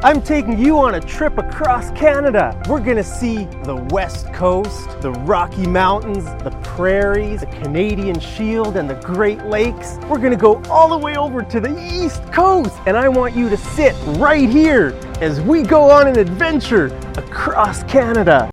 I'm taking you on a trip across Canada. We're gonna see the West Coast, the Rocky Mountains, the prairies, the Canadian Shield, and the Great Lakes. We're gonna go all the way over to the East Coast, and I want you to sit right here as we go on an adventure across Canada.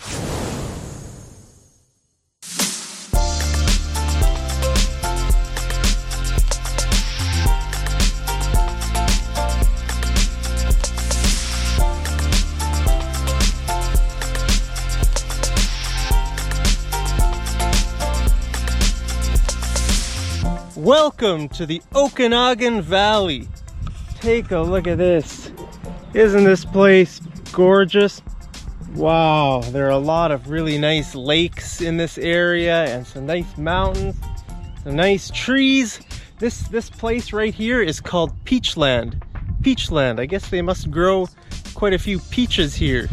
Welcome to the Okanagan Valley. Take a look at this. Isn't this place gorgeous? Wow, there are a lot of really nice lakes in this area and some nice mountains, some nice trees. This place right here is called Peachland. Peachland. I guess they must grow quite a few peaches here.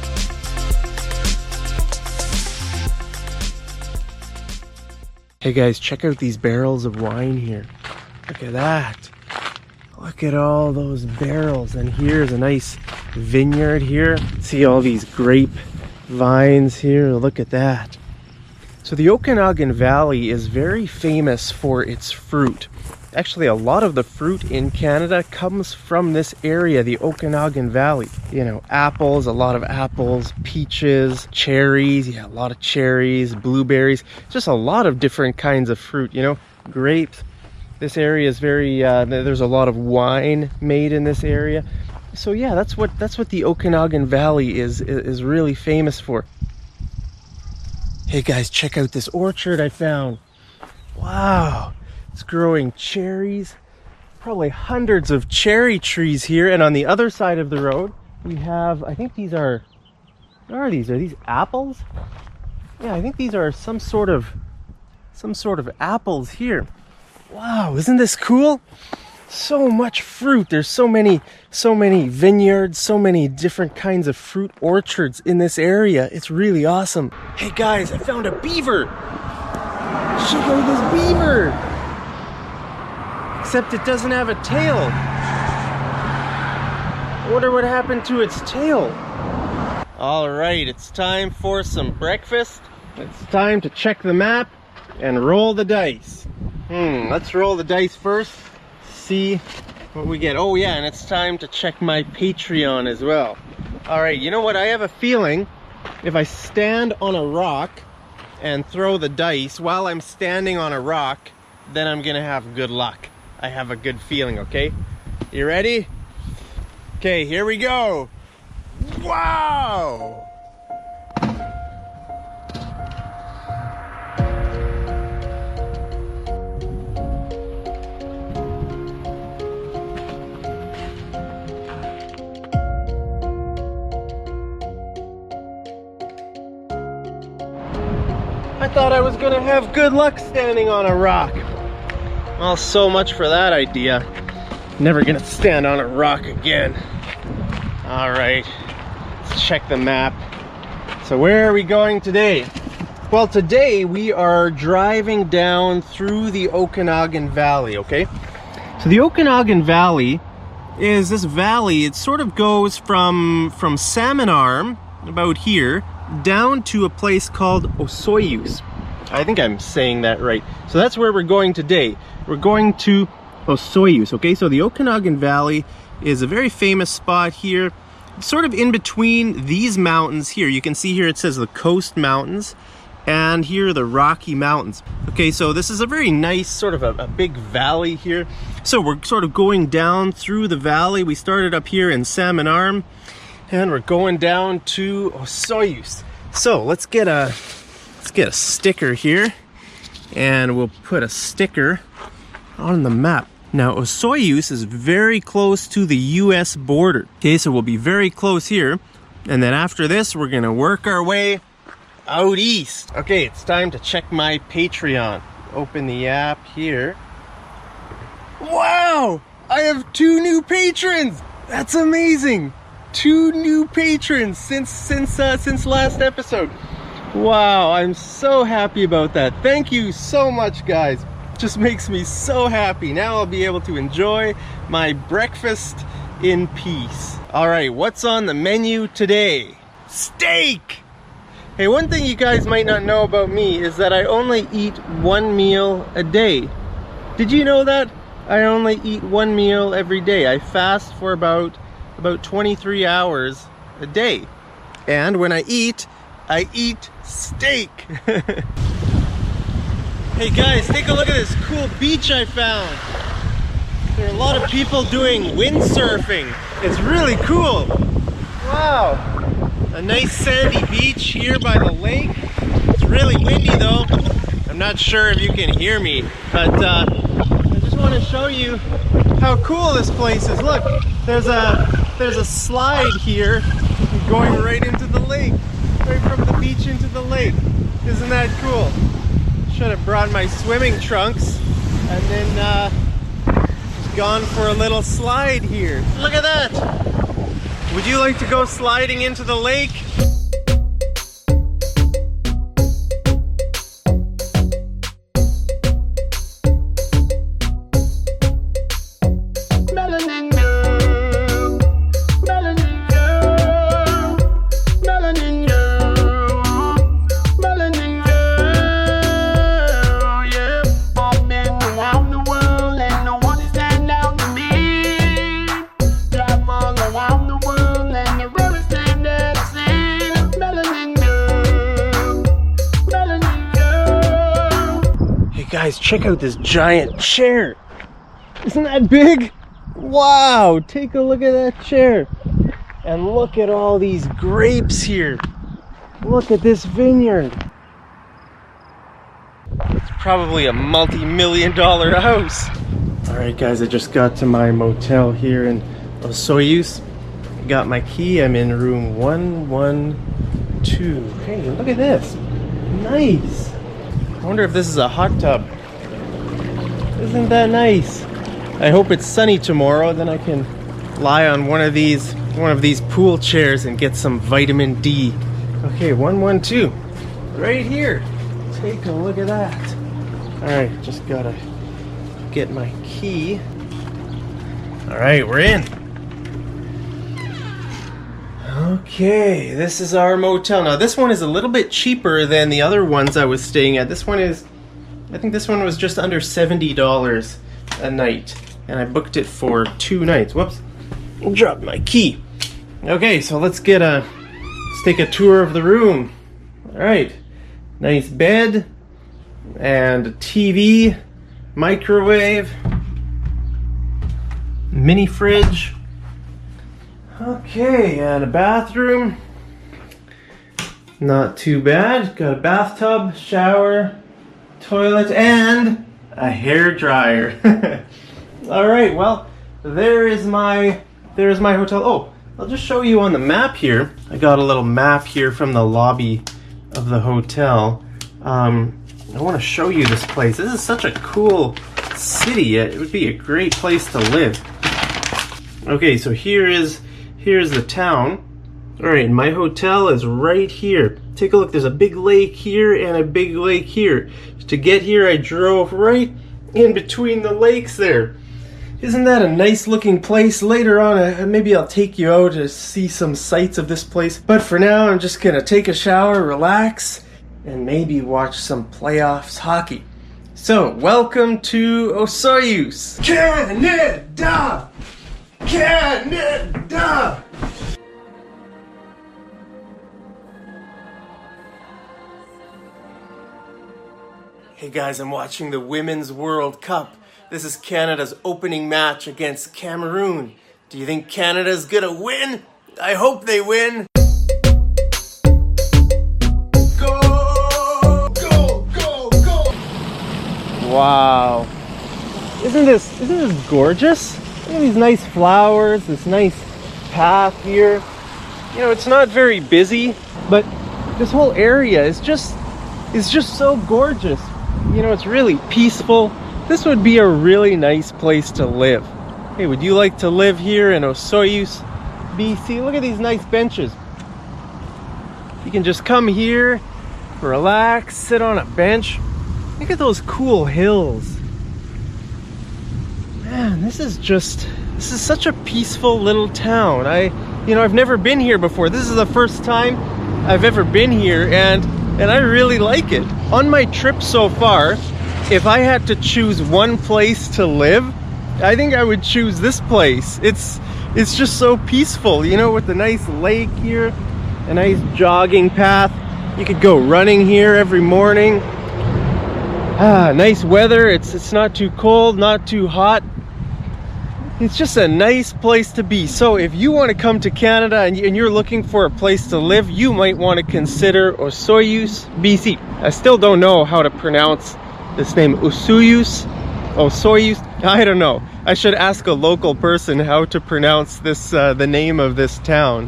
Hey guys, check out these barrels of wine here. Look at that. Look at all those barrels. And here's a nice vineyard here. See all these grape vines here. Look at that. So the Okanagan Valley is very famous for its fruit. Actually, a lot of the fruit in Canada comes from this area, the Okanagan Valley. You know, apples, a lot of apples, peaches, cherries, yeah, a lot of cherries, blueberries, just a lot of different kinds of fruit, you know, grapes. This area is very, there's a lot of wine made in this area. So yeah, that's what the Okanagan Valley is really famous for. Hey guys, check out this orchard I found. Wow. It's growing cherries, probably hundreds of cherry trees here. And on the other side of the road, we have, I think these are, what are these? Are these apples? Yeah, I think these are some sort of apples here. Wow, isn't this cool? So much fruit. There's so many vineyards, so many different kinds of fruit orchards in this area. It's really awesome. Hey guys, I found a beaver. Check out this beaver. Except it doesn't have a tail. I wonder what happened to its tail. All right, it's time for some breakfast. It's time to check the map and roll the dice. Let's roll the dice first. See what we get. Oh yeah, and it's time to check my Patreon as well. All right, you know what? I have a feeling if I stand on a rock and throw the dice while I'm standing on a rock, then I'm gonna have good luck. I have a good feeling, okay? You ready? Okay, here we go. Wow! I thought I was gonna have good luck standing on a rock. Well, so much for that idea. Never gonna stand on a rock again. All right, let's check the map. So where are we going today? Well, today we are driving down through the Okanagan Valley, okay? So the Okanagan Valley is this valley. It sort of goes from Salmon Arm, about here, down to a place called Osoyoos. I think I'm saying that right. So that's where we're going today. We're going to Osoyoos, okay? So the Okanagan Valley is a very famous spot here. It's sort of in between these mountains here. You can see here it says the Coast Mountains, and here are the Rocky Mountains. Okay, so this is a very nice sort of a big valley here. So we're sort of going down through the valley. We started up here in Salmon Arm, and we're going down to Osoyoos. So let's get a sticker here, and we'll put a sticker on the map. Now Osoyoos is very close to the US border. Okay, so we'll be very close here, and then after this we're gonna work our way out east. Okay, it's time to check my Patreon. Open the app here. Wow! I have 2 new patrons! That's amazing! 2 new patrons since last episode. Wow, I'm so happy about that. Thank you so much, guys. Just makes me so happy. Now I'll be able to enjoy my breakfast in peace. All right, what's on the menu today? Steak! Hey, one thing you guys might not know about me is that I only eat one meal a day. Did you know that? I only eat one meal every day. I fast for about 23 hours a day. And when I eat steak. Hey guys, take a look at this cool beach I found. There are a lot of people doing windsurfing. It's really cool. Wow. A nice sandy beach here by the lake. It's really windy though. I'm not sure if you can hear me, but I just want to show you how cool this place is. Look, there's a slide here going right into the lake, right from the beach into the lake. Isn't that cool? Should have brought my swimming trunks and then just gone for a little slide here. Look at that! Would you like to go sliding into the lake? Guys, check out this giant chair. Isn't that big? Wow, take a look at that chair. And look at all these grapes here. Look at this vineyard. It's probably a multi-million-dollar house. All right, guys, I just got to my motel here in Osoyoos. Got my key. I'm in room 112. Hey, look at this. Nice. I wonder if this is a hot tub. Isn't that nice? I hope it's sunny tomorrow, then I can lie on one of these pool chairs and get some vitamin D. Okay, 112. Right here. Take a look at that. Alright, just gotta get my key. Alright, we're in. Okay, this is our motel. Now this one is a little bit cheaper than the other ones I was staying at. This one is, I think this one was just under $70 a night. And I booked it for 2 nights. Whoops, dropped my key. Okay, so let's take a tour of the room. Alright, nice bed, and a TV, microwave, mini fridge. Okay, and a bathroom. Not too bad. Got a bathtub, shower, toilet, and a hair dryer. All right, well, there's my hotel. Oh, I'll just show you on the map here. I got a little map here from the lobby of the hotel. I want to show you this place. This is such a cool city. It would be a great place to live. Okay, so here's the town. Alright, my hotel is right here. Take a look, there's a big lake here and a big lake here. To get here, I drove right in between the lakes there. Isn't that a nice looking place? Later on, maybe I'll take you out to see some sights of this place. But for now, I'm just gonna take a shower, relax, and maybe watch some playoffs hockey. So, welcome to Osoyoos, Canada! Canada! Hey guys, I'm watching the Women's World Cup. This is Canada's opening match against Cameroon. Do you think Canada's gonna win? I hope they win. Go, go, go, go! Wow. Isn't this gorgeous? Look at these nice flowers, this nice path here. You know, it's not very busy, but this whole area is just so gorgeous. You know, it's really peaceful. This would be a really nice place to live. Hey, would you like to live here in Osoyoos, BC? Look at these nice benches. You can just come here, relax, sit on a bench. Look at those cool hills. Man, this is just This is such a peaceful little town. I've never been here before. This is the first time I've ever been here, and I really like it. On my trip so far, if I had to choose one place to live, I think I would choose this place. It's just so peaceful, with the nice lake here, a nice jogging path. You could go running here every morning. Nice weather. It's not too cold, not too hot. It's just a nice place to be. So if you want to come to Canada and you're looking for a place to live, you might want to consider Osoyoos, BC. I still don't know how to pronounce this name, Osoyoos. I don't know. I should ask a local person how to pronounce this, the name of this town.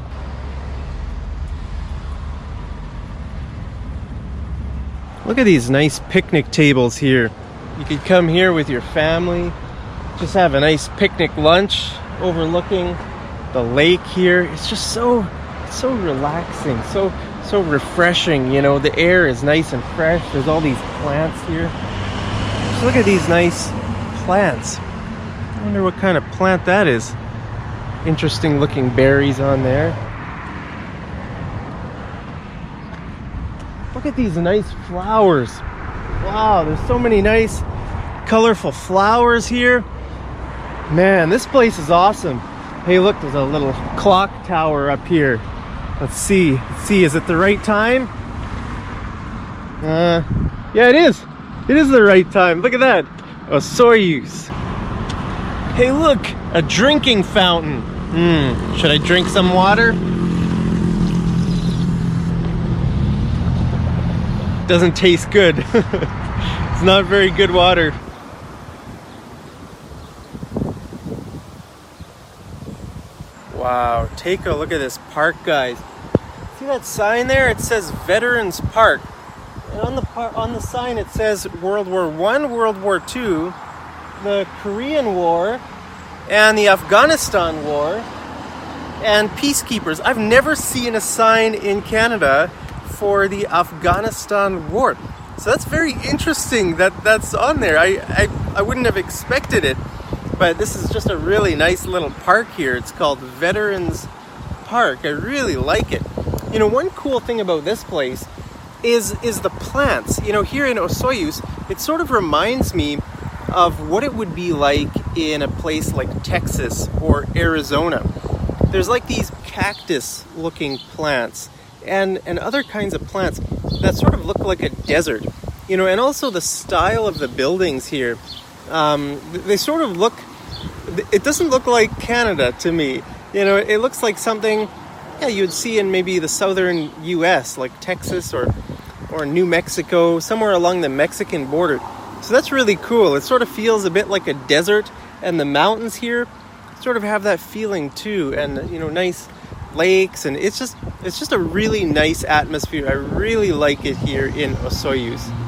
Look at these nice picnic tables here. You could come here with your family, just have a nice picnic lunch overlooking the lake here. It's just so relaxing, so refreshing. The air is nice and fresh. There's all these plants here. Just look at these nice plants. I wonder what kind of plant that is. Interesting looking berries on there. Look at these nice flowers. Wow, there's so many nice colorful flowers here. Man, this place is awesome. Hey, look, there's a little clock tower up here. Let's see, is it the right time? Yeah, it is. It is the right time. Look at that. Osoyoos. Hey, look, a drinking fountain. Should I drink some water? Doesn't taste good. It's not very good water. Wow, take a look at this park, guys. See that sign there? It says Veterans Park. And on the sign it says World War I, World War II, the Korean War, and the Afghanistan War, and peacekeepers. I've never seen a sign in Canada for the Afghanistan War. So that's very interesting that that's on there. I wouldn't have expected it. But this is just a really nice little park here. It's called Veterans Park. I really like it. One cool thing about this place is the plants. Here in Osoyoos, it sort of reminds me of what it would be like in a place like Texas or Arizona. There's like these cactus-looking plants and other kinds of plants that sort of look like a desert. And also the style of the buildings here. They sort of look, it doesn't look like Canada to me. It looks like something, you'd see in maybe the southern US, like Texas or New Mexico, somewhere along the Mexican border. So that's really cool. It sort of feels a bit like a desert, and the mountains here sort of have that feeling too, and nice lakes, and it's just a really nice atmosphere. I really like it here in Osoyoos.